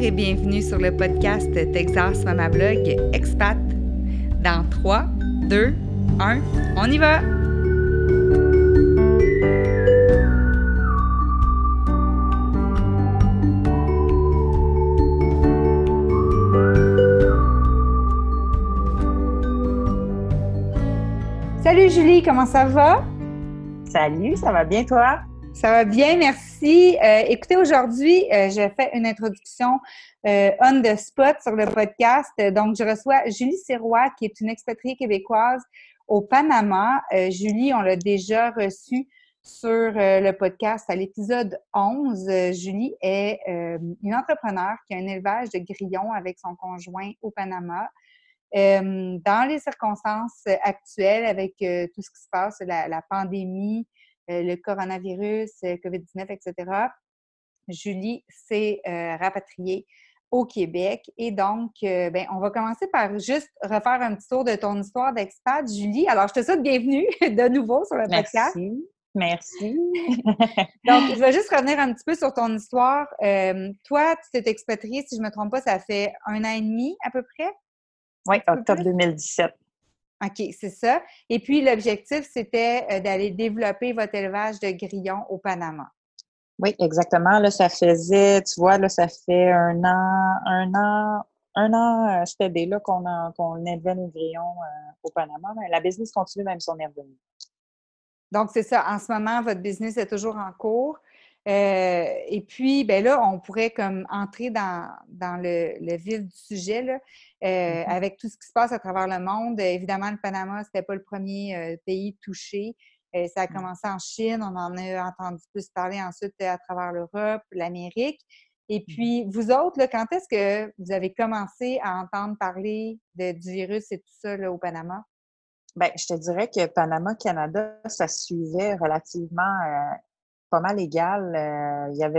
et bienvenue sur le podcast Texas Mama Blog Expat. Dans 3, 2, 1, on y va! Salut Julie, comment ça va? Salut, ça va bien toi? Ça va bien, merci. Écoutez, aujourd'hui, je fais une introduction on the spot sur le podcast. Donc, je reçois Julie Sirois, qui est une expatriée québécoise au Panama. Julie, on l'a déjà reçue sur le podcast à l'épisode 11. Julie est une entrepreneure qui a un élevage de grillons avec son conjoint au Panama. Dans les circonstances actuelles, avec tout ce qui se passe, la pandémie, le coronavirus, COVID-19, etc., Julie s'est rapatriée au Québec. Et donc, on va commencer par juste refaire un petit tour de ton histoire d'expat, Julie. Alors, je te souhaite bienvenue de nouveau sur le podcast. Merci. Donc, je vais juste revenir un petit peu sur ton histoire. Toi, tu t'es expatriée, si je ne me trompe pas, ça fait 1 an et demi à peu près? Oui, octobre 2017. OK, c'est ça. Et puis, l'objectif, c'était d'aller développer votre élevage de grillons au Panama. Oui, exactement. Là, ça faisait, tu vois, là, ça fait un an, cet été là qu'on élevait nos grillons au Panama. Mais la business continue même si on est revenu. Donc, c'est ça. En ce moment, votre business est toujours en cours. Et puis, ben là, on pourrait comme entrer dans le vif du sujet, là, avec tout ce qui se passe à travers le monde. Évidemment, le Panama, c'était pas le premier pays touché. Ça a commencé en Chine, on en a entendu plus parler ensuite à travers l'Europe, l'Amérique. Et puis, vous autres, là, quand est-ce que vous avez commencé à entendre parler du virus et tout ça là, au Panama? Ben, je te dirais que Panama-Canada, ça suivait relativement pas mal égal. Il y avait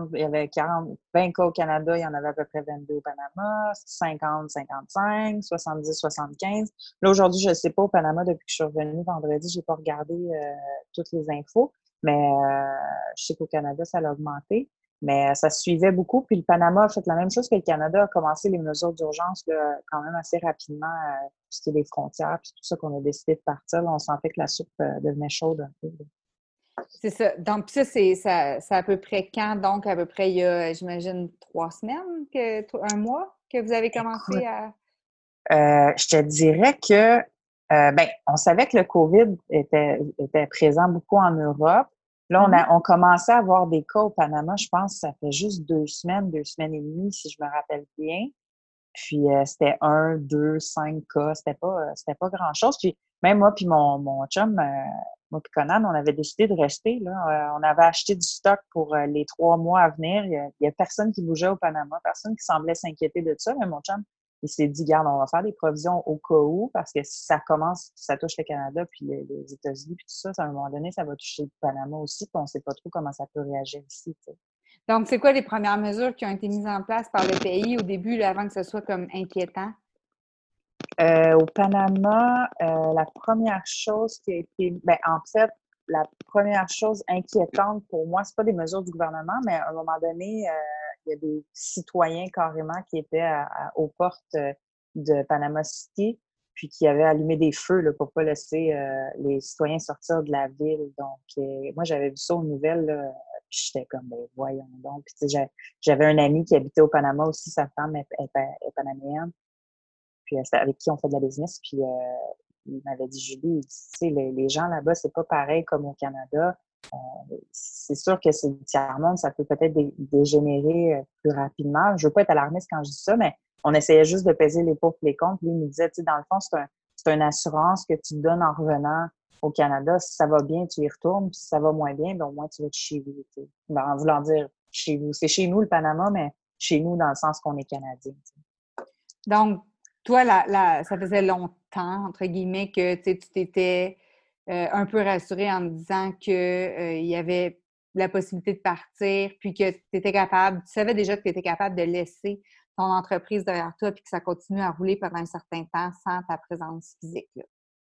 20 cas au Canada, il y en avait à peu près 22 au Panama, 50, 55, 70, 75. Là, aujourd'hui, je ne sais pas au Panama, depuis que je suis revenue vendredi, j'ai pas regardé toutes les infos, mais je sais qu'au Canada, ça a augmenté. Mais ça se suivait beaucoup. Puis le Panama a fait la même chose que le Canada, a commencé les mesures d'urgence là, quand même assez rapidement, pour ce qui est des frontières, puis tout ça qu'on a décidé de partir. Là, on sentait que la soupe devenait chaude un peu. Là. C'est ça. Donc, c'est à peu près quand? Donc, à peu près il y a, j'imagine, 3 semaines, 1 mois que vous avez commencé Écoute, à... je te dirais que, on savait que le COVID était présent beaucoup en Europe. Là, Mhm. on commençait à avoir des cas au Panama, je pense que ça fait juste 2 semaines et demie, si je me rappelle bien. Puis c'était 1, 2, 5 cas, c'était pas grand-chose. Puis même moi puis mon chum, moi puis Conan, on avait décidé de rester là. On avait acheté du stock pour les 3 mois à venir. Il y a personne qui bougeait au Panama, personne qui semblait s'inquiéter de ça. Mais mon chum, il s'est dit, garde, on va faire des provisions au cas où, parce que si ça commence, si ça touche le Canada puis les États-Unis puis tout ça, à un moment donné, ça va toucher le Panama aussi. Puis on sait pas trop comment ça peut réagir ici. Tu sais. Donc, c'est quoi les premières mesures qui ont été mises en place par le pays au début, là, avant que ce soit comme inquiétant? Au Panama, la première chose qui a été, en fait, la première chose inquiétante pour moi, c'est pas des mesures du gouvernement, mais à un moment donné, il y a des citoyens carrément qui étaient aux portes de Panama City, puis qui avaient allumé des feux là, pour pas laisser les citoyens sortir de la ville. Donc, moi, j'avais vu ça aux nouvelles, là, puis j'étais comme, ben, voyons donc. Puis, tu sais, j'avais un ami qui habitait au Panama aussi, sa femme est panaméenne. Puis c'était avec qui on fait de la business. Puis il m'avait dit, Julie, il dit, tu sais, les gens là-bas, c'est pas pareil comme au Canada. C'est sûr que c'est le tiers-monde, ça peut peut-être dégénérer plus rapidement. Je veux pas être alarmiste quand je dis ça, mais on essayait juste de peser les pour et les contre. Lui, il me disait, tu sais, dans le fond, c'est une assurance que tu donnes en revenant au Canada. Si ça va bien, tu y retournes. Puis si ça va moins bien, ben, au moins, tu vas être chez vous. Tu sais. Ben, en voulant dire chez vous. C'est chez nous, le Panama, mais chez nous, dans le sens qu'on est Canadien. Tu sais. Donc, toi, ça faisait longtemps, entre guillemets, que tu t'étais un peu rassurée en me disant que il y avait la possibilité de partir, puis que tu étais capable, tu savais déjà que tu étais capable de laisser ton entreprise derrière toi, puis que ça continue à rouler pendant un certain temps sans ta présence physique. Là.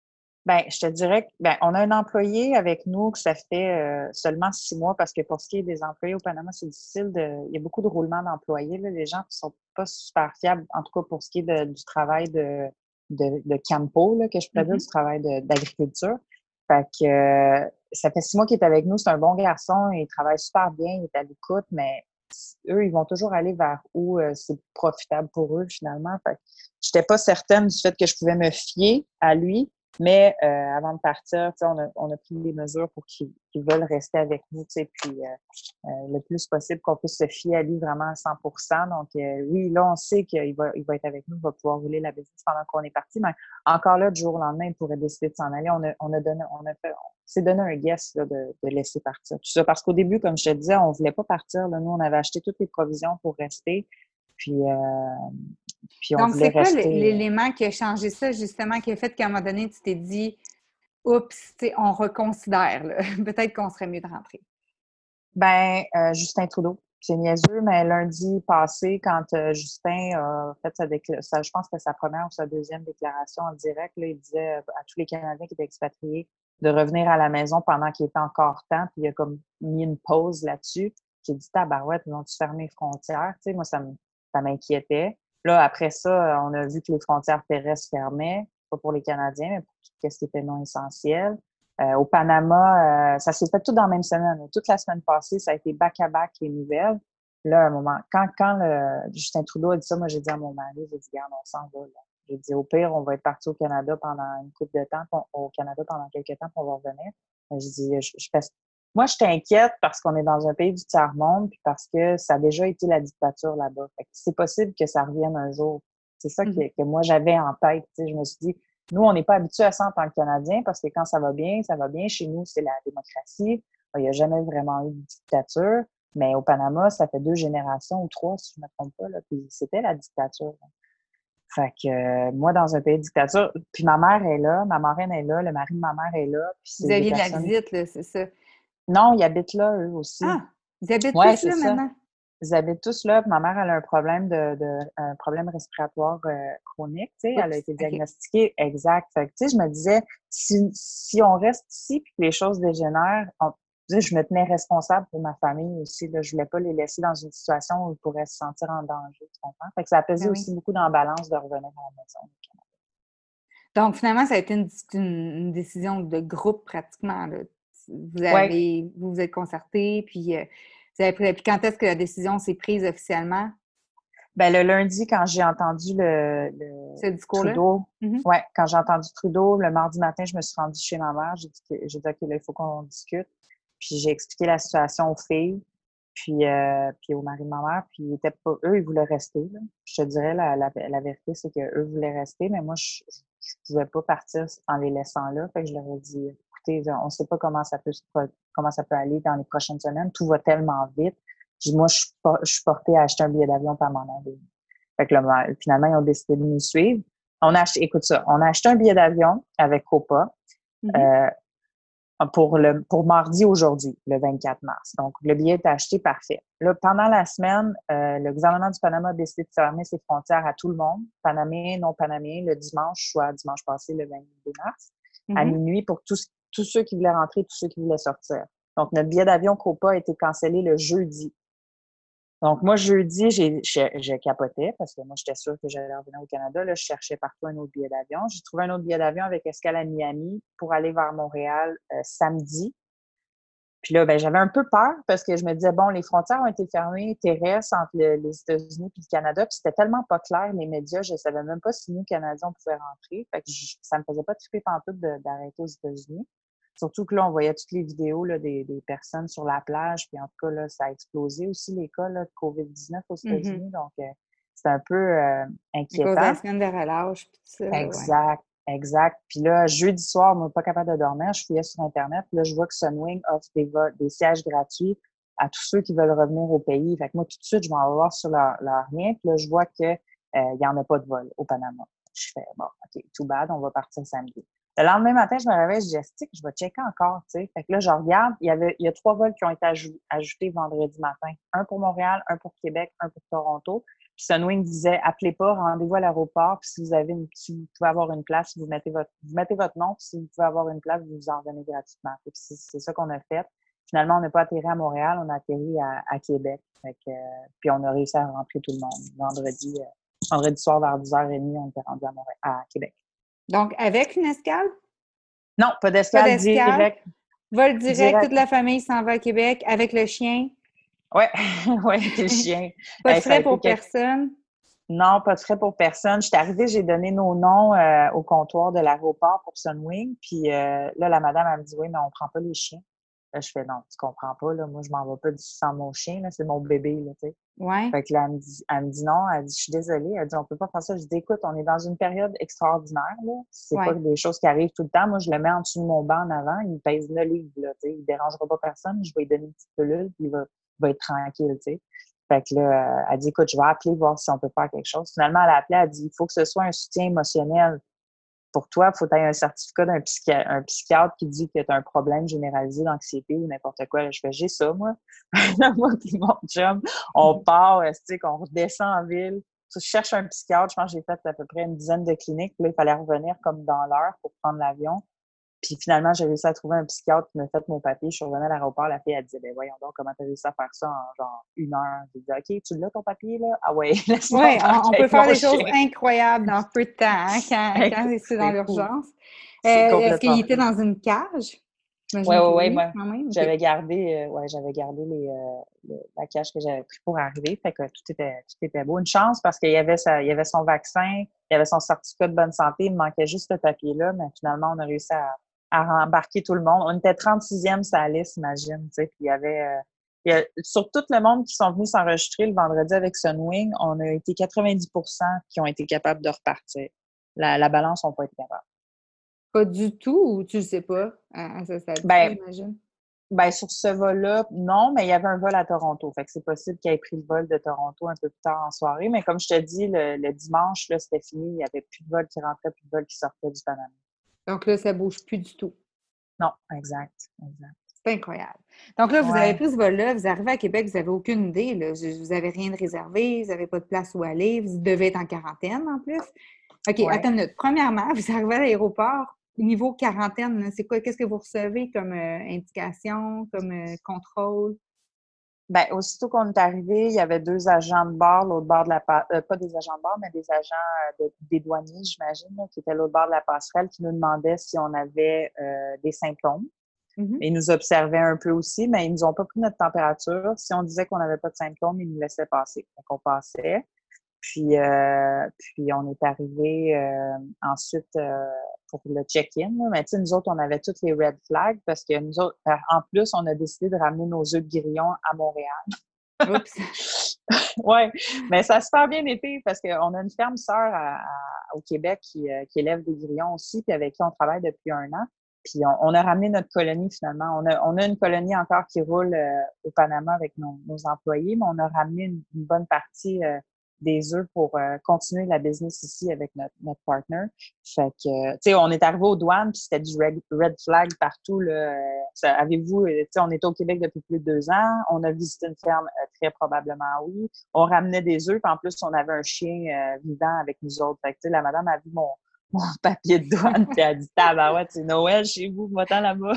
Ben, je te dirais que on a un employé avec nous que ça fait seulement 6 mois parce que pour ce qui est des employés au Panama, c'est difficile il y a beaucoup de roulements d'employés, là. Les gens ne sont pas super fiables, en tout cas pour ce qui est du travail de campo, là, que je pourrais dire, du travail d'agriculture. Fait que ça fait 6 mois qu'il est avec nous. C'est un bon garçon, il travaille super bien, il est à l'écoute, mais eux, ils vont toujours aller vers où c'est profitable pour eux, finalement. Fait que j'étais pas certaine du fait que je pouvais me fier à lui. Mais avant de partir, on a pris des mesures pour qu'ils veulent rester avec nous, puis le plus possible qu'on puisse se fier à lui vraiment à 100%. Donc, oui, là, on sait qu'il il va être avec nous, il va pouvoir rouler la business pendant qu'on est parti. Mais encore là, du jour au lendemain, il pourrait décider de s'en aller. On s'est donné un guess là, de laisser partir. Tout ça, parce qu'au début, comme je te disais, on voulait pas partir. Là. Nous, on avait acheté toutes les provisions pour rester. Puis on Donc, voulait c'est quoi rester. l'élément qui a changé ça, justement, qui a fait qu'à un moment donné, tu t'es dit, oups, on reconsidère, là. Peut-être qu'on serait mieux de rentrer. Justin Trudeau. C'est niaiseux, mais lundi passé, quand Justin a fait je pense que sa première ou sa deuxième déclaration en direct, là, il disait à tous les Canadiens qui étaient expatriés de revenir à la maison pendant qu'il était encore temps, puis il a comme mis une pause là-dessus. J'ai dit, tabarouette, ils vont-tu fermer les frontières? Tu sais, moi, ça m'inquiétait. Là, après ça, on a vu que les frontières terrestres fermaient, pas pour les Canadiens, mais pour tout ce qui était non essentiel. Au Panama, ça s'est fait tout dans la même semaine. Toute la semaine passée, ça a été back-à-back les nouvelles. Là, à un moment, quand Justin Trudeau a dit ça, moi, j'ai dit à mon mari, j'ai dit, regarde, on s'en va, là. J'ai dit, au pire, on va être parti au Canada pendant une couple de temps, au Canada pendant quelques temps, puis on va revenir. J'ai dit, moi, je t'inquiète parce qu'on est dans un pays du tiers-monde, puis parce que ça a déjà été la dictature là-bas. Fait que c'est possible que ça revienne un jour. C'est ça que moi, j'avais en tête. Tu sais, je me suis dit, nous, on n'est pas habitués à ça en tant que Canadiens parce que quand ça va bien, ça va bien. Chez nous, c'est la démocratie. Il n'y a jamais vraiment eu de dictature. Mais au Panama, ça fait 2 générations ou 3, si je ne me trompe pas, là, puis c'était la dictature. Fait que moi, dans un pays de dictature, puis ma mère est là, ma marraine est là, le mari de ma mère est là, puis Vous c'est des aviez de la personnes... visite, là, c'est ça. Non, ils habitent là, eux aussi. Ah, ils habitent Ouais, tous c'est là ça. maintenant? Ils habitent tous là. Ma mère, elle a un problème un problème respiratoire chronique, tu sais. Elle a Oups, été OK. diagnostiquée exact. Fait que, tu sais, je me disais, si on reste ici puis que les choses dégénèrent, tu sais, je me tenais responsable pour ma famille aussi, là. Je voulais pas les laisser dans une situation où ils pourraient se sentir en danger, tu comprends? Fait que ça a pesé Ben oui. aussi beaucoup dans la balance de revenir à la maison. Donc, finalement, ça a été une décision de groupe pratiquement, là. Ouais. Vous vous êtes concertés, puis vous avez pris. Puis quand est-ce que la décision s'est prise officiellement, Le lundi, quand j'ai entendu le ce discours-là? Trudeau, Mhm. ouais, quand j'ai entendu Trudeau, le mardi matin, je me suis rendue chez ma mère. J'ai dit, OK, là, il faut qu'on discute. Puis j'ai expliqué la situation aux filles, puis au mari de ma mère. Puis eux, ils voulaient rester, là. Je te dirais, la vérité, c'est qu'eux voulaient rester, mais moi, je pouvais pas partir en les laissant là. Fait que je leur ai dit, écoutez, on sait pas comment comment ça peut aller dans les prochaines semaines. Tout va tellement vite. Je dis, moi, je suis portée à acheter un billet d'avion par mon aller. Fait que là, finalement, ils ont décidé de nous suivre. Écoute ça, on a acheté un billet d'avion avec Copa Mhm. euh, pour mardi aujourd'hui, le 24 mars. Donc, le billet est acheté, parfait. Là, pendant la semaine, le gouvernement du Panama a décidé de fermer ses frontières à tout le monde, Panaméens, non Panaméens, le dimanche, soit dimanche passé, le 22 mars, à Mhm. minuit pour tous ceux qui voulaient rentrer, tous ceux qui voulaient sortir. Donc, notre billet d'avion Copa a été cancellé le jeudi. Donc, moi, jeudi, j'ai capoté parce que moi, j'étais sûre que j'allais revenir au Canada. Là, je cherchais partout un autre billet d'avion. J'ai trouvé un autre billet d'avion avec escale à Miami pour aller vers Montréal samedi. Puis là, j'avais un peu peur parce que je me disais, bon, les frontières ont été fermées terrestres entre les États-Unis et le Canada. Puis c'était tellement pas clair, les médias, je savais même pas si nous, Canadiens, on pouvait rentrer. Fait que ça me faisait pas triper pantoute d'arrêter aux États-Unis. Surtout que là, on voyait toutes les vidéos là, des personnes sur la plage. Puis en tout cas, là, ça a explosé aussi les cas là, de COVID-19 aux Mhm. États-Unis. Donc, c'était un peu À cause de la inquiétant. semaine de relâche, puis tout ça, là, ouais. Exact, exact. Puis là, jeudi soir, moi, pas capable de dormir, je fouillais sur Internet. Puis là, je vois que Sunwing offre des sièges gratuits à tous ceux qui veulent revenir au pays. Fait que moi, tout de suite, je vais en voir sur leur lien. Puis là, je vois que il y en a pas de vol au Panama. Je fais, bon, OK, too bad, on va partir samedi. Le lendemain matin, je me réveille, je dis, Esti, je vais checker encore, tu sais. Fait que là, je regarde, il y a 3 vols qui ont été ajoutés vendredi matin. Un pour Montréal, un pour Québec, un pour Toronto. Puis Sunwing disait, appelez pas, rendez-vous à l'aéroport, puis si vous pouvez avoir une place, vous mettez votre nom, puis si vous pouvez avoir une place, vous vous en donnez gratuitement. Puis c'est ça qu'on a fait. Finalement, on n'a pas atterri à Montréal, on a atterri à Québec. Fait que, puis on a réussi à rentrer tout le monde. Vendredi soir vers 10h30, on était rendu à Québec. Donc, avec une escale? Non, pas Pas d'escale, d'escale. direct. Vol direct, toute la famille s'en va à Québec avec le chien. Ouais, ouais, avec le chien. Pas de Ça a frais été pour personne. Non, pas de frais pour personne. Je suis arrivée, j'ai donné nos noms au comptoir de l'aéroport pour Sunwing. Puis là, la madame, elle me dit, oui, mais on prend pas les chiens. Là, je fais, non, tu comprends pas, là. Moi, je m'en vais pas sans mon chien, là. C'est mon bébé, là, tu sais. Ouais. Fait que là, elle me dit non. Elle dit, je suis désolée. Elle dit, on peut pas faire ça. Je dis, écoute, on est dans une période extraordinaire, là. C'est pas des choses qui arrivent tout le temps. Moi, je le mets en dessous de mon banc en avant. Il pèse 9 livres, là, tu sais. Il dérangera pas personne. Je vais lui donner une petite pilule, puis il va être tranquille, tu sais. Fait que là, elle dit, écoute, je vais appeler, voir si on peut faire quelque chose. Finalement, elle a appelé, elle dit, il faut que ce soit un soutien émotionnel. Pour toi, il faut que tu aies un certificat d'un psychiatre qui dit que tu as un problème généralisé d'anxiété ou n'importe quoi. Là, je fais, j'ai ça, moi. Moi et mon chum, on part, qu'on redescend en ville. Je cherche un psychiatre. Je pense que j'ai fait à peu près une dizaine de cliniques. Puis là, il fallait revenir comme dans l'heure pour prendre l'avion. Puis finalement, j'ai réussi à trouver un psychiatre qui m'a fait mon papier. Je suis revenue à l'aéroport. La fille, elle disait, ben voyons donc, comment t'as réussi à faire ça en genre 1 heure? J'ai dit, OK, tu l'as ton papier, là? Ah ouais, laisse-moi Oui, embarquer on peut avec faire mon des choses chien. incroyables dans peu de temps, hein, quand c'est dans C'est fou. l'urgence. C'est Est-ce qu'il complètement était fou. dans une cage? Ouais, J'imagine ouais, que ouais, oui, moi, quand même. OK. j'avais gardé la cache que j'avais pris pour arriver. Fait que tout était beau. Une chance parce qu'il y avait il y avait son vaccin, il y avait son certificat de bonne santé. Il me manquait juste ce papier-là, mais finalement, on a réussi à rembarquer tout le monde. On était 36e sur la liste, imagine, tu sais. Puis sur tout le monde qui sont venus s'enregistrer le vendredi avec Sunwing, on a été 90% qui ont été capables de repartir. La balance n'a pas été capable. Pas du tout, ou tu le sais pas à ce stade-ci, Ben, j'imagine? Ben, sur ce vol-là, non, mais il y avait un vol à Toronto. Fait que c'est possible qu'il ait pris le vol de Toronto un peu plus tard en soirée. Mais comme je te dis, le dimanche, là, c'était fini. Il n'y avait plus de vol qui rentrait, plus de vol qui sortait du Panama. Donc là, ça bouge plus du tout. Non, exact, exact. C'est incroyable. Donc là, vous avez Ouais, pris ce vol-là, vous arrivez à Québec, vous n'avez aucune idée, là. Vous n'avez rien de réservé, vous n'avez pas de place où aller, vous devez être en quarantaine en plus. OK, attends ouais. une minute. Premièrement, vous arrivez à l'aéroport, niveau quarantaine, là, c'est quoi? Qu'est-ce que vous recevez comme indication, comme contrôle? Ben, aussitôt qu'on est arrivé, il y avait 2 agents de bord, l'autre bord de pas des agents de bord, mais des agents des douaniers, j'imagine, là, qui étaient l'autre bord de la passerelle, qui nous demandaient si on avait des symptômes. Mhm. Ils nous observaient un peu aussi, mais ils nous ont pas pris notre température. Si on disait qu'on n'avait pas de symptômes, ils nous laissaient passer. Donc, on passait. Puis on est arrivé ensuite pour le check-in. Là. Mais tu sais, nous autres, on avait toutes les red flags parce que nous autres, en plus, on a décidé de ramener nos œufs de grillon à Montréal. Oups. Ouais, mais ça a super bien été parce qu'on a une ferme sœur au Québec qui élève des grillons aussi, puis avec qui on travaille depuis 1 an. Puis on a ramené notre colonie finalement. On a une colonie encore qui roule au Panama avec nos employés, mais on a ramené une bonne partie des œufs pour continuer la business ici avec notre partner. Fait que, tu sais, on est arrivé aux douanes, puis c'était du red flag partout. Là. Avez-vous, tu sais, on était au Québec depuis plus de 2 ans. On a visité une ferme, très probablement oui. On ramenait des œufs, puis en plus, on avait un chien vivant avec nous autres. Fait que, tu sais, la madame a vu mon papier de douane, puis elle a dit, tabarouette, c'est Noël chez vous, va-t'en là-bas.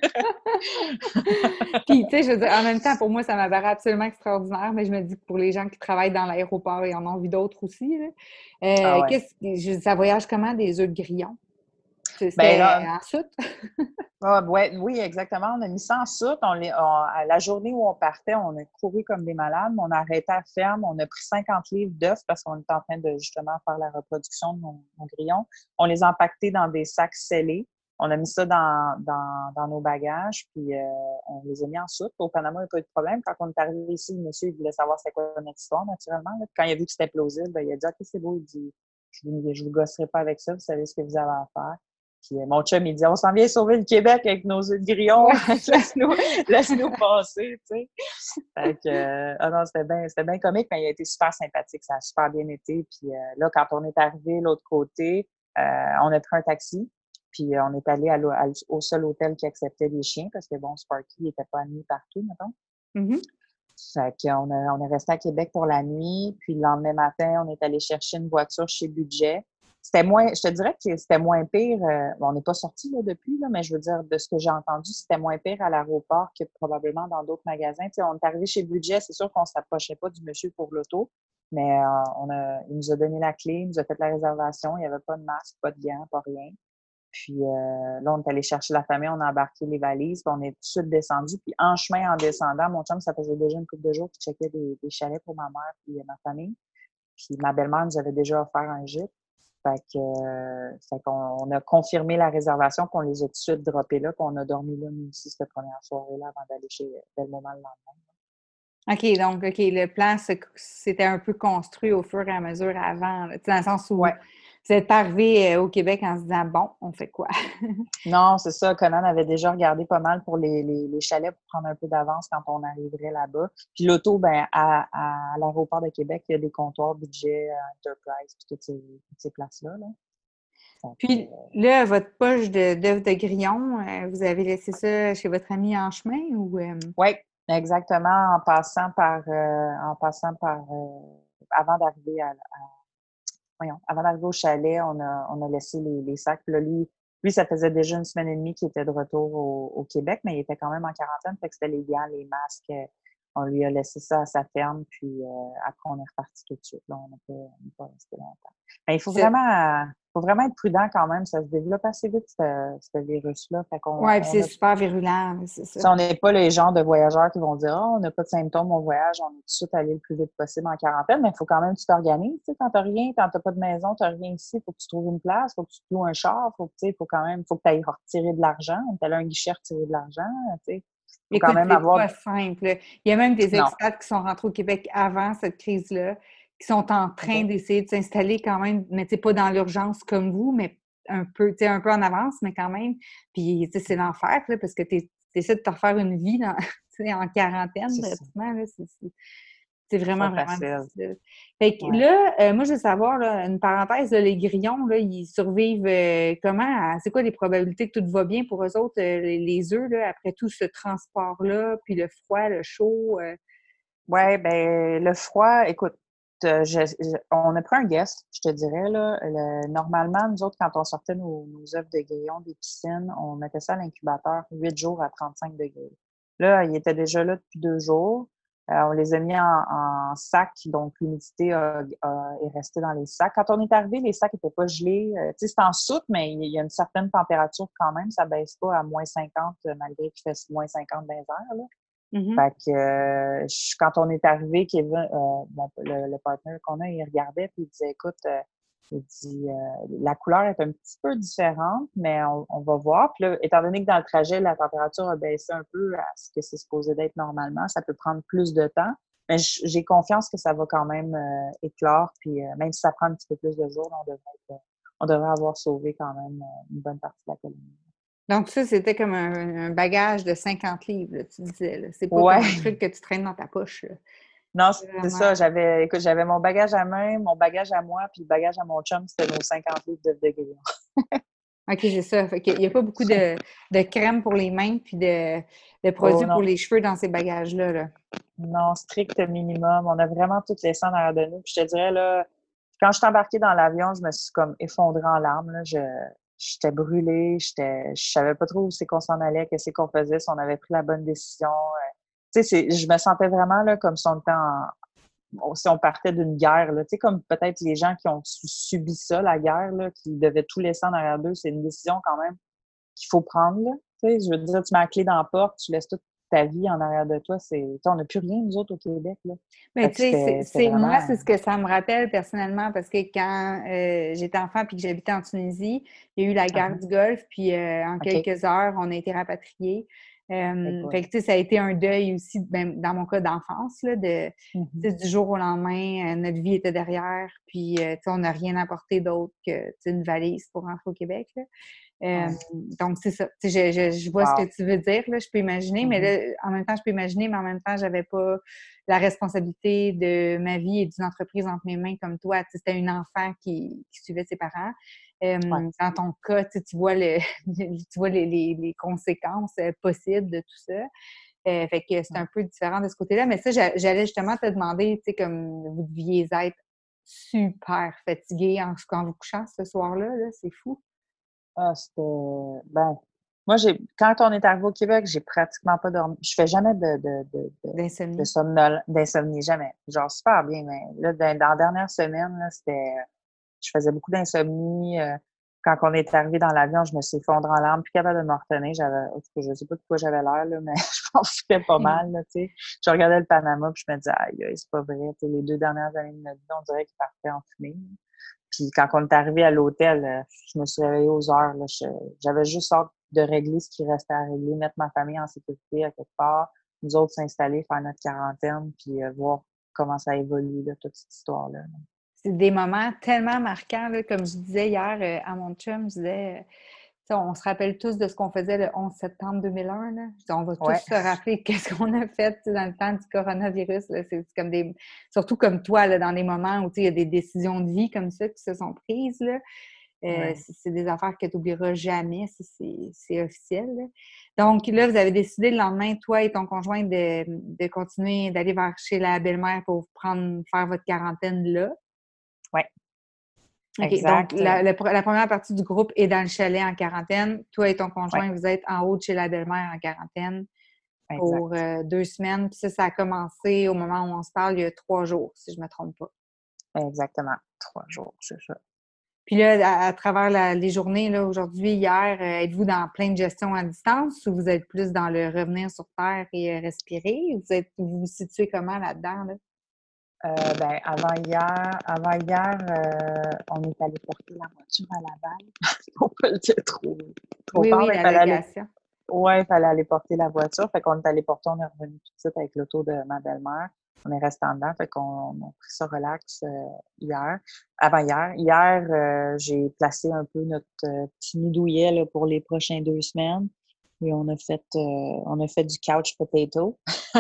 Puis, tu sais, je veux dire, en même temps, pour moi, ça m'apparaît absolument extraordinaire, mais je me dis que pour les gens qui travaillent dans l'aéroport, ils en ont vu d'autres aussi, là. Ah ouais. Ça voyage comment, des œufs de grillon? Ben C'était là, en soute? ouais, oui, exactement. On a mis ça en soute. À la journée où on partait, on a couru comme des malades. On a arrêté à la ferme. On a pris 50 livres d'œufs parce qu'on était en train de justement faire la reproduction de nos grillons. On les a empaquetés dans des sacs scellés. On a mis ça dans nos bagages, puis on les a mis en soute. Au Panama, il n'y a pas eu de problème. Quand on est arrivé ici, le monsieur il voulait savoir c'était quoi notre histoire, naturellement. Là. Quand il a vu que c'était plausible, ben, il a dit « OK, c'est beau. » Il dit « Je vous gosserai pas avec ça. Vous savez ce que vous avez à faire. » Puis mon chum, il dit, on s'en vient sauver le Québec avec nos œufs de grillon. Ouais, c'est ça. laisse-nous passer, tu sais. Fait que, ah non, c'était bien comique, mais il a été super sympathique. Ça a super bien été. Puis là, quand on est arrivé de l'autre côté, on a pris un taxi. Puis on est allé au seul hôtel qui acceptait les chiens parce que bon, Sparky n'était pas admis partout, mettons. Mhm. Fait on est resté à Québec pour la nuit, puis le lendemain matin, on est allé chercher une voiture chez Budget. C'était moins, je te dirais que c'était moins pire. Bon, on n'est pas sorti là depuis, là, mais je veux dire, de ce que j'ai entendu, c'était moins pire à l'aéroport que probablement dans d'autres magasins. Tu sais, on est arrivé chez Budget, c'est sûr qu'on ne s'approchait pas du monsieur pour l'auto, mais il nous a donné la clé, il nous a fait la réservation, il n'y avait pas de masque, pas de gants, pas rien. Puis là, on est allé chercher la famille, on a embarqué les valises, puis on est tout de suite descendu. Puis en chemin, en descendant, mon chum, ça faisait déjà une couple de jours qu'il checkait des chalets pour ma mère puis ma famille. Puis ma belle-mère nous avait déjà offert un gîte. Fait qu'on on a confirmé la réservation, qu'on les a tout de suite droppés là, puis on a dormi là, nous aussi, cette première soirée-là, avant d'aller chez Belle-Maman le lendemain. OK, donc, OK, le plan s'était un peu construit au fur et à mesure avant, là, dans le sens où Ouais. vous n'êtes pas arrivé au Québec en se disant, bon, on fait quoi? Non, c'est ça. Conan avait déjà regardé pas mal pour les chalets pour prendre un peu d'avance quand on arriverait là-bas. Puis l'auto, ben, à l'aéroport de Québec, il y a des comptoirs budget, Enterprise, puis toutes ces places-là, là. Donc, Puis là, votre poche d'œufs de grillon, vous avez laissé ça chez votre ami en chemin ou... oui, exactement. Avant d'arriver avant d'arriver au chalet, on a laissé les sacs. Puis là, lui, ça faisait déjà une semaine et demie qu'il était de retour au Québec, mais il était quand même en quarantaine, fait que c'était les gants, les masques. On lui a laissé ça à sa ferme, puis après, on est reparti tout de suite. Là, on n'est pas resté longtemps. Mais il faut vraiment être prudent quand même. Ça se développe assez vite, ce virus-là. Fait qu'on Oui, puis c'est super virulent, c'est ça. on n'est pas les genres de voyageurs qui vont dire on n'a pas de symptômes au voyage, on est tout de suite allé le plus vite possible en quarantaine, mais il faut quand même que tu t'organises. Tu sais, quand tu n'as rien, quand tu n'as pas de maison, tu n'as rien ici, il faut que tu trouves une place, il faut que tu te loues un char, faut que tu ailles retirer de l'argent. Tu allé à un guichet retirer de l'argent. Il faut quand Écoute, même c'est avoir. pas simple. Il y a même des Non. expats qui sont rentrés au Québec avant cette crise-là, qui sont en train OK. d'essayer de s'installer quand même, mais pas dans l'urgence comme vous, mais un peu en avance, mais quand même. Puis, c'est l'enfer, là, parce que tu essaies de te refaire une vie en quarantaine, C'est ça. pratiquement. Là, c'est Pas vraiment, vraiment facile. difficile. Fait que Ouais. là, moi, je veux savoir, là, une parenthèse, là, les grillons, là, ils survivent comment? C'est quoi les probabilités que tout va bien pour eux autres, les œufs, là, après tout ce transport-là, puis le froid, le chaud? Ouais, ben le froid, écoute, on a pris un guest, je te dirais, là. Normalement, nous autres, quand on sortait nos œufs de grillon des piscines, on mettait ça à l'incubateur 8 jours à 35 degrés. Là, il était déjà là depuis 2 jours. On les a mis en sac, donc l'humidité est restée dans les sacs. Quand on est arrivé, les sacs n'étaient pas gelés. Tu sais, c'est en soute, mais il y a une certaine température quand même. Ça baisse pas à -50 malgré qu'il fait -50 dans les airs, là. Mhm. Fait que quand on est arrivé, Kevin, le partenaire qu'on a, il regardait puis il disait, écoute, il dit la couleur est un petit peu différente, mais on va voir. Puis là, étant donné que dans le trajet, la température a baissé un peu à ce que c'est supposé d'être normalement, ça peut prendre plus de temps. Mais j'ai confiance que ça va quand même éclore. Puis même si ça prend un petit peu plus de jours, on devrait avoir sauvé quand même une bonne partie de la colonie. Donc ça, c'était comme un bagage de 50 livres, là, tu disais. Là. C'est pas comme un Ouais. truc que tu traînes dans ta poche. Là. Non, C'est c'est vraiment... ça. Écoute, j'avais mon bagage à main, mon bagage à moi, puis le bagage à mon chum, c'était nos 50 livres d'œufs de grillon. OK, c'est ça. Fait qu'il n'y a pas beaucoup de crème pour les mains puis de Oh produits pour non, les cheveux dans ces bagages-là. Là. non, strict minimum. On a vraiment tout laissé en arrière de nous. Puis je te dirais, là, quand je suis embarquée dans l'avion, je me suis comme effondrée en larmes, là. J'étais brûlée, je savais pas trop où c'est qu'on s'en allait, qu'est-ce qu'on faisait, si on avait pris la bonne décision. Tu sais, je me sentais vraiment là, comme si on était si on partait d'une guerre, là, tu sais, comme peut-être les gens qui ont subi ça, la guerre, là, qui devaient tout laisser en arrière d'eux, c'est une décision quand même qu'il faut prendre, là. Tu sais, je veux dire, tu mets la clé dans la porte, tu laisses toute ta vie en arrière de toi, tu sais, on n'a plus rien, nous autres, au Québec, là. Mais Fait tu que sais, c'était moi, vraiment... c'est ce que ça me rappelle personnellement parce que quand j'étais enfant puis que j'habitais en Tunisie, il y a eu la Ah, guerre du Golfe, puis en OK, quelques heures, on a été rapatriés. c'est pas... Fait que tu sais, ça a été un deuil aussi, ben, dans mon cas d'enfance, là, Mhm. tu sais, du jour au lendemain, notre vie était derrière, puis tu sais, on n'a rien apporté d'autre que tu sais, une valise pour rentrer au Québec. Là. Euh, Ouais. donc, c'est ça. Tu sais, je vois ce que Wow. tu veux dire, là, je peux imaginer, mais Mhm. là, en même temps, je peux imaginer, mais en même temps, j'avais pas la responsabilité de ma vie et d'une entreprise entre mes mains comme toi. Tu sais, c'était une enfant qui suivait ses parents. Ouais. Dans ton cas, tu vois, tu vois les conséquences possibles de tout ça. Fait que c'est un peu différent de ce côté-là. Mais ça, j'allais justement te demander, tu sais, comme vous deviez être super fatigué quand vous couchant ce soir-là, là, c'est fou. Ah, c'était ben, moi, quand on est arrivé au Québec, j'ai pratiquement pas dormi. Je fais jamais D'insomnie. d'insomnie, jamais. Genre super bien, mais là, dans la dernière semaine, là, je faisais beaucoup d'insomnie. Quand on est arrivé dans l'avion, je me suis effondrée en larmes, plus capable de me retenir. En tout cas, je sais pas de quoi j'avais l'air, là, mais je pense que c'était pas mal, là, tu sais. Je regardais le Panama, puis je me disais, aïe, aïe, c'est pas vrai. Tu sais, les 2 dernières années de notre vie, on dirait qu'ils partaient en fumée. Puis quand on est arrivé à l'hôtel, je me suis réveillée aux heures. Là, j'avais juste hâte de régler ce qui restait à régler, mettre ma famille en sécurité à quelque part, nous autres s'installer, faire notre quarantaine, puis voir comment ça évolue, là, toute cette histoire-là. C'est des moments tellement marquants, là, comme je disais hier à mon chum, je disais, tu sais, on se rappelle tous de ce qu'on faisait le 11 septembre 2001, là. Je dis, on va tous Ouais, se rappeler qu'est-ce qu'on a fait, tu sais, dans le temps du coronavirus, là. C'est comme surtout comme toi, là, dans des moments où, tu sais, il y a des décisions de vie comme ça qui se sont prises, là. ouais. C'est des affaires que tu n'oublieras jamais, c'est officiel, là. Donc là, vous avez décidé le lendemain, toi et ton conjoint, de continuer d'aller chez la belle-mère pour faire votre quarantaine là. Ouais, OK. Donc, exact. la première partie du groupe est dans le chalet en quarantaine. Toi et ton Ouais, conjoint, vous êtes en haut de chez la belle-mère en quarantaine pour exact. 2 semaines. Puis ça a commencé au moment où on se parle, il y a 3 jours, si je ne me trompe pas. Exactement. 3 jours, c'est ça. Puis là, à travers les journées, là, aujourd'hui, hier, êtes-vous dans plein de gestion à distance ou vous êtes plus dans le revenir sur Terre et respirer? Vous vous situez comment là-dedans, là? Ben, avant hier, on est allé porter la voiture à Laval. On peut le dire trop Oui, fort, oui, mais la location. il fallait aller porter la voiture. Fait qu'on est allé porter, on est revenu tout de suite avec l'auto de ma belle-mère. On est resté en dedans, fait qu'on a pris ça relax hier. Avant-hier. Hier, j'ai placé un peu notre petit nid douillet là, pour les prochaines 2 semaines. Et on a fait du couch potato.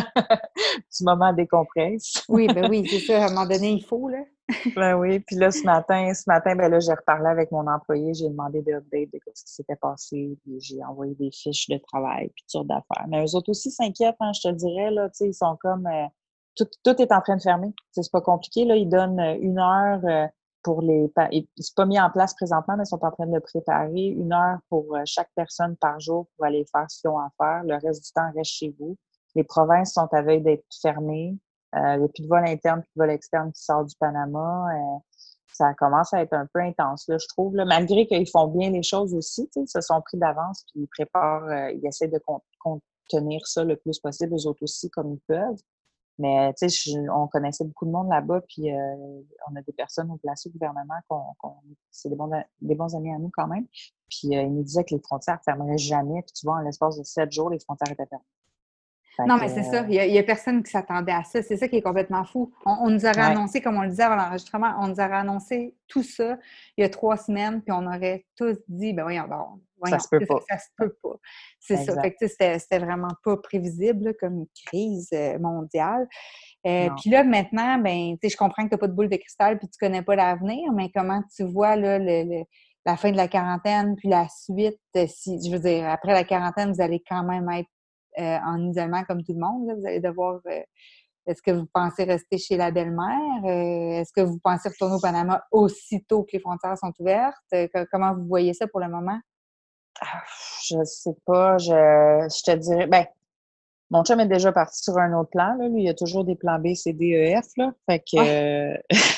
Petit moment décompresse. Oui, ben oui, c'est ça. À un moment donné, il faut, là. Ben oui, puis là, ce matin, ben là, j'ai reparlé avec mon employé, j'ai demandé des updates de ce qui s'était passé, puis j'ai envoyé des fiches de travail, puis toutes sortes d'affaires. Mais eux autres aussi s'inquiètent, hein, je te dirais, là, tu sais, ils sont comme, tout est en train de fermer. Tu sais, c'est pas compliqué, là, ils donnent 1 heure pour c'est pas mis en place présentement, mais ils sont en train de le préparer, 1 heure pour chaque personne par jour pour aller faire ce qu'ils ont à faire. Le reste du temps, reste chez vous. Les provinces sont à veille d'être fermées. Il n'y a plus de vol interne, plus de vol externe qui sort du Panama. Ça commence à être un peu intense, là, je trouve. Là, malgré qu'ils font bien les choses aussi, ils se sont pris d'avance, puis ils préparent, ils essaient de contenir ça le plus possible, eux autres aussi, comme ils peuvent. Mais on connaissait beaucoup de monde là-bas, puis on a des personnes au placé au gouvernement, c'est des bons amis à nous quand même. Puis ils nous disaient que les frontières ne fermeraient jamais. Puis tu vois, en l'espace de 7 jours, les frontières étaient fermées. Fait Non, que, mais c'est ça. Il y a personne qui s'attendait à ça. C'est ça qui est complètement fou. On nous aurait ouais, annoncé, comme on le disait avant l'enregistrement, on nous aurait annoncé tout ça il y a 3 semaines, puis on aurait tous dit, ben voyons, ça voyons, se peut c'est ça, pas. ça se peut pas. C'est ça. Fait Exact. que tu sais, c'était vraiment pas prévisible là, comme crise mondiale. Non. Puis là, maintenant, ben, tu sais, je comprends que tu n'as pas de boule de cristal puis tu connais pas l'avenir, mais comment tu vois là, la fin de la quarantaine, puis la suite, si, je veux dire, après la quarantaine, vous allez quand même être en isolement comme tout le monde. Là. Vous allez devoir. Est-ce que vous pensez rester chez la belle-mère? Est-ce que vous pensez retourner au Panama aussitôt que les frontières sont ouvertes? Comment vous voyez ça pour le moment? Ah, je sais pas, je te dirais, ben, mon chum est déjà parti sur un autre plan, là. Lui, il a toujours des plans B, C, D, E, F, là. Fait Ouais. que,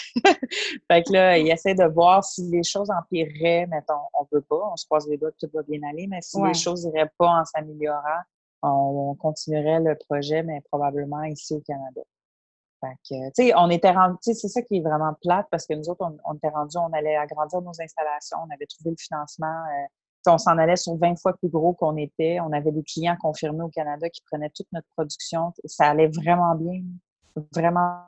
fait que là, il essaie de voir si les choses empireraient, mettons, on peut pas, on se croise les doigts que tout va bien aller, mais si les Ouais. choses iraient pas en s'améliorant, on continuerait le projet, mais probablement ici au Canada. Fait que, tu sais, on était rendu, tu sais, c'est ça qui est vraiment plate parce que nous autres, on était rendus, on allait agrandir nos installations, on avait trouvé le financement, tu sais, on s'en allait sur 20 fois plus gros qu'on était. On avait des clients confirmés au Canada qui prenaient toute notre production. Ça allait vraiment bien, vraiment.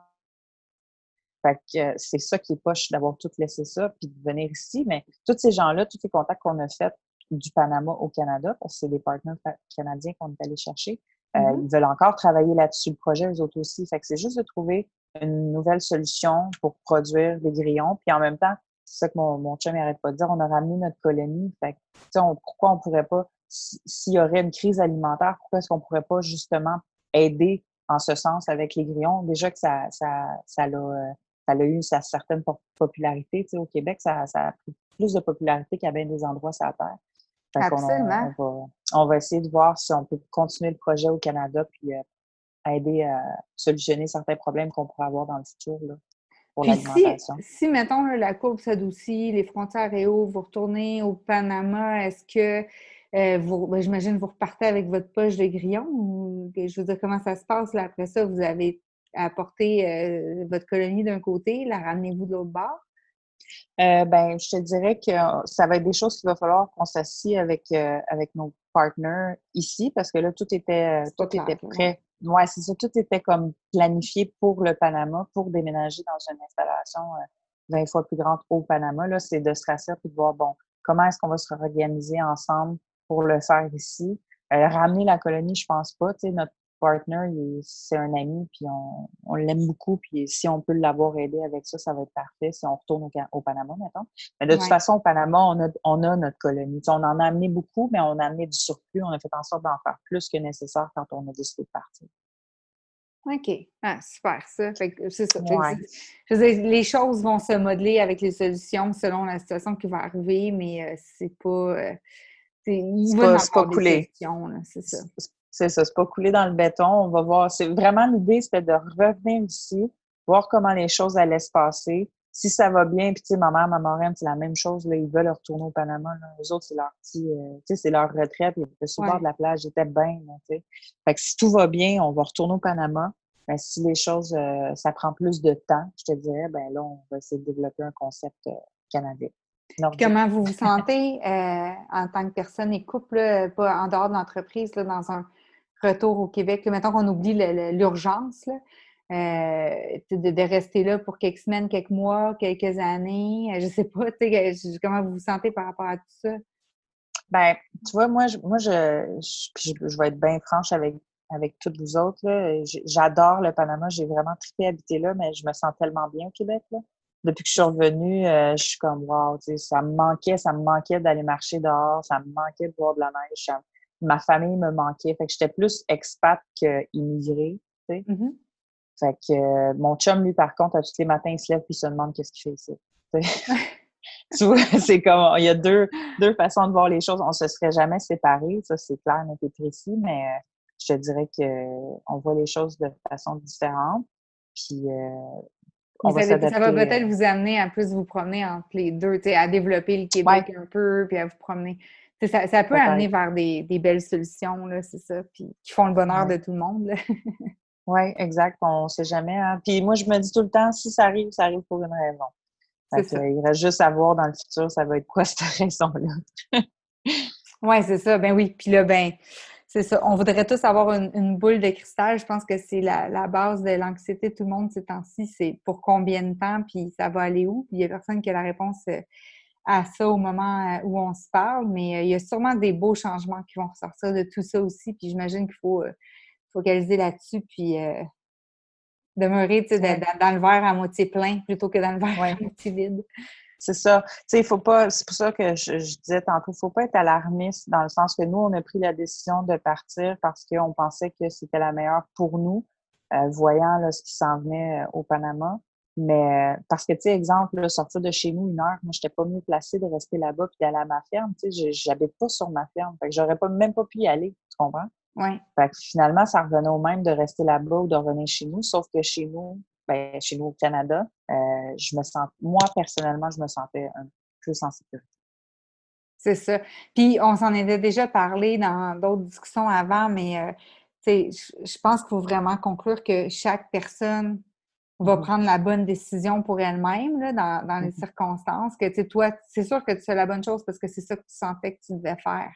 Fait que c'est ça qui est poche d'avoir tout laissé ça puis de venir ici. Mais tous ces gens-là, tous les contacts qu'on a faits du Panama au Canada, parce que c'est des partenaires canadiens qu'on est allé chercher, Mhm. ils veulent encore travailler là-dessus, le projet, eux autres aussi. Fait que c'est juste de trouver une nouvelle solution pour produire des grillons. Puis en même temps, c'est ça que mon chum n'arrête pas de dire, on a ramené notre colonie. Fait que, tu sais, pourquoi on pourrait pas, s'il y aurait une crise alimentaire, pourquoi est-ce qu'on pourrait pas justement aider en ce sens avec les grillons. Déjà que ça a eu sa certaine popularité. Tu sais, au Québec, ça a pris plus de popularité qu'à bien des endroits sur la Terre. Fait qu'on Absolument. on va essayer de voir si on peut continuer le projet au Canada puis aider à solutionner certains problèmes qu'on pourrait avoir dans le futur là, pour Puis l'alimentation. mettons, là, la courbe s'adoucit, les frontières réouvrent, vous retournez au Panama, est-ce que j'imagine vous repartez avec votre poche de grillon ou je veux dire, comment ça se passe là, après ça? Vous avez apporté votre colonie d'un côté, la ramenez-vous de l'autre bord? Ben, je te dirais que ça va être des choses qu'il va falloir qu'on s'assied avec nos partners ici parce que là, C'est tout pas clair, était là, ouais. prêt. Ouais, c'est ça, tout était comme planifié pour le Panama, pour déménager dans une installation 20 fois plus grande au Panama. Là, c'est de se rassurer et de voir, bon, comment est-ce qu'on va se réorganiser ensemble pour le faire ici. Ramener la colonie, je pense pas. Tu sais, notre partner, c'est un ami, puis on l'aime beaucoup, puis si on peut l'avoir aidé avec ça, ça va être parfait si on retourne au Panama, mettons. Mais de toute Ouais. façon, au Panama, on a notre colonie. T'sais, on en a amené beaucoup, mais on a amené du surplus. On a fait en sorte d'en faire plus que nécessaire quand on a décidé de partir. OK. Ah, super, ça. Fait que c'est ça. Fait que Ouais. je veux dire, les choses vont se modeler avec les solutions selon la situation qui va arriver, mais c'est pas. Il va y C'est pas avoir des coulé. solutions, là, c'est ça. C'est ça, c'est pas coulé dans le béton. On va voir. C'est vraiment l'idée, c'était de revenir ici, voir comment les choses allaient se passer. Si ça va bien, puis tu sais, ma mère, ma marraine, c'est la même chose, là, ils veulent retourner au Panama. Là. Eux autres, c'est leur petit, tu sais, c'est leur retraite. Ils étaient sur le bord Ouais. de la plage, ils étaient bien, là, tu sais. Fait que si tout va bien, on va retourner au Panama. Mais si les choses, ça prend plus de temps, je te dirais, ben là, on va essayer de développer un concept canadien, Puis nordique. comment vous vous sentez en tant que personne et couple, là, pas en dehors de l'entreprise, là, dans un retour au Québec? Là, mettons qu'on oublie l'urgence, là, de rester là pour quelques semaines, quelques mois, quelques années. Je sais pas, tu sais, comment vous vous sentez par rapport à tout ça? Ben, tu vois, je vais être bien franche avec toutes vous autres, là. J'adore le Panama. J'ai vraiment trippé habiter là, mais je me sens tellement bien au Québec, là. Depuis que je suis revenue, je suis comme, wow, tu sais, ça me manquait d'aller marcher dehors, ça me manquait de voir de la neige, ma famille me manquait. Fait que j'étais plus expat qu'immigré, tu sais. Mhm. Fait que mon chum, lui, par contre, à tous les matins, il se lève puis il se demande qu'est-ce qu'il fait ici. Tu sais. Tu vois, c'est comme, il y a deux façons de voir les choses. On se serait jamais séparés, ça c'est clair, net et précis, mais je te dirais que on voit les choses de façon différente. Puis Mais on va ça va s'adapter. peut-être vous amener à plus vous promener entre les deux, tu sais, à développer le Ouais, Québec un peu, puis à vous promener. Tu sais, ça peut amener peut-être. vers des belles solutions, là, c'est ça, puis qui font le bonheur de Ouais. tout le monde, là. Ouais, exact. On sait jamais. Hein. Puis moi, je me dis tout le temps, si ça arrive pour une raison. C'est Fait que, ça. il reste juste à voir dans le futur, ça va être quoi cette raison-là. Ouais, c'est ça. Ben oui. Puis là, ben, c'est ça. On voudrait tous avoir une boule de cristal. Je pense que c'est la base de l'anxiété de tout le monde ces temps-ci. C'est pour combien de temps, puis ça va aller où? Puis il n'y a personne qui a la réponse à ça au moment où on se parle. Mais il y a sûrement des beaux changements qui vont ressortir de tout ça aussi. Puis j'imagine qu'il faut focaliser là-dessus, puis demeurer, tu sais, Ouais, dans le verre à moitié plein plutôt que dans le verre à ouais. moitié vide. C'est ça. Tu sais, il faut pas, c'est pour ça que je disais tantôt, il faut pas être alarmiste dans le sens que nous, on a pris la décision de partir parce qu'on pensait que c'était la meilleure pour nous, voyant là, ce qui s'en venait au Panama. Mais parce que, tu sais, exemple, là, sortir de chez nous une heure, moi, j'étais pas mieux placée de rester là-bas puis d'aller à ma ferme. Tu sais, j'habite pas sur ma ferme. Fait que j'aurais pas même pas pu y aller, tu comprends? Oui. Fait que finalement, ça revenait au même de rester là-bas ou de revenir chez nous, sauf que chez nous, ben, chez nous au Canada, moi, personnellement, je me sentais un peu plus en sécurité. C'est ça. Puis on s'en était déjà parlé dans d'autres discussions avant, mais tu sais, je pense qu'il faut vraiment conclure que chaque personne va Mhm, prendre la bonne décision pour elle-même là, dans les mhm, circonstances. Que tu sais, toi, c'est sûr que tu fais la bonne chose parce que c'est ça que tu sentais que tu devais faire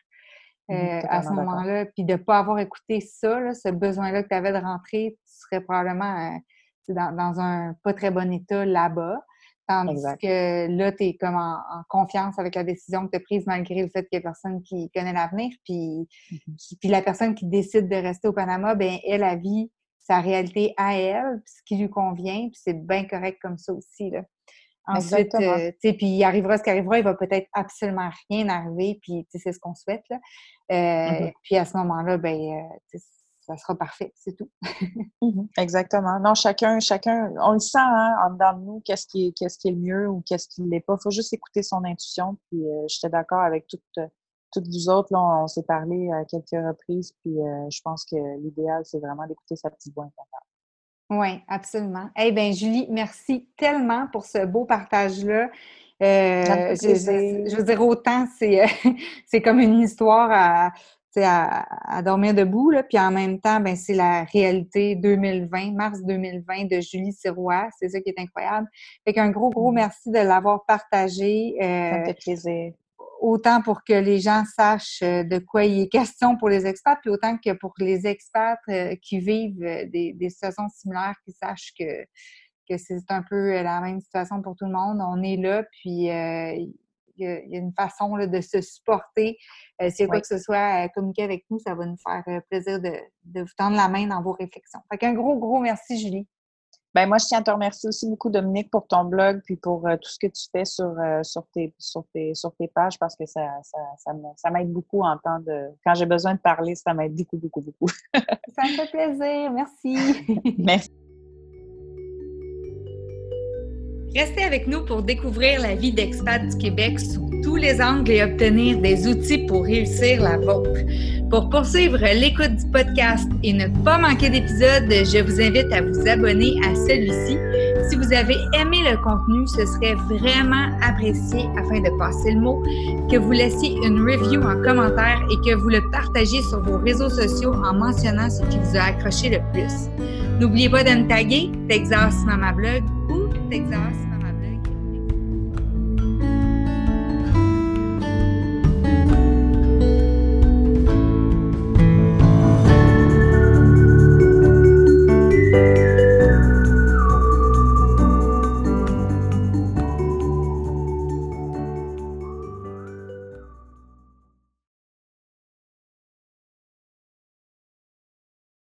à ce totalement d'accord. moment-là. Puis de ne pas avoir écouté ça, là, ce besoin-là que tu avais de rentrer, tu serais probablement tu sais, dans un pas très bon état là-bas. Tandis Exact. que là, tu es comme en confiance avec la décision que tu as prise malgré le fait qu'il y a personne qui connaît l'avenir. Mhm. Puis la personne qui décide de rester au Panama, ben elle vit sa réalité à elle, puis ce qui lui convient, puis c'est bien correct comme ça aussi, là. Ensuite, Exactement. tu sais, puis il arrivera ce qui arrivera, il va peut-être absolument rien arriver, puis tu sais, c'est ce qu'on souhaite, là. Mhm. Puis à ce moment-là, ben, tu sais, ça sera parfait, c'est tout. Exactement. Non, chacun, on le sent, hein, en dedans de nous, qu'est-ce qui est le mieux ou qu'est-ce qui ne l'est pas. Il faut juste écouter son intuition. Puis j'étais d'accord avec toutes vous autres. Là, on s'est parlé à quelques reprises. Puis je pense que l'idéal, c'est vraiment d'écouter sa petite voix intérieure. Oui, absolument. Eh bien, Julie, merci tellement pour ce beau partage-là. Je veux dire, autant c'est comme une histoire à dormir debout, là, puis en même temps, ben, c'est la réalité 2020, mars 2020 de Julie Sirois. C'est ça qui est incroyable. Fait qu'un gros merci de l'avoir partagé. Ça me fait plaisir. Autant pour que les gens sachent de quoi il est question pour les expats, puis autant que pour les expats qui vivent des situations similaires, qui sachent que c'est un peu la même situation pour tout le monde. On est là, puis il y a une façon là, de se supporter. S'il y a quoi que ce soit, communiquer avec nous, ça va nous faire plaisir de vous tendre la main dans vos réflexions. Fait qu'un gros merci, Julie. Ben moi, je tiens à te remercier aussi beaucoup, Dominique, pour ton blog puis pour tout ce que tu fais sur tes pages parce que ça m'aide beaucoup à entendre. Quand j'ai besoin de parler, ça m'aide beaucoup. Ça me fait plaisir. Merci. Merci. Restez avec nous pour découvrir la vie d'expat du Québec sous tous les angles et obtenir des outils pour réussir la vôtre. Pour poursuivre l'écoute du podcast et ne pas manquer d'épisodes, je vous invite à vous abonner à celui-ci. Si vous avez aimé le contenu, ce serait vraiment apprécié afin de passer le mot, que vous laissiez une review en commentaire et que vous le partagiez sur vos réseaux sociaux en mentionnant ce qui vous a accroché le plus. N'oubliez pas de me taguer Texas Mama Blog ou Texas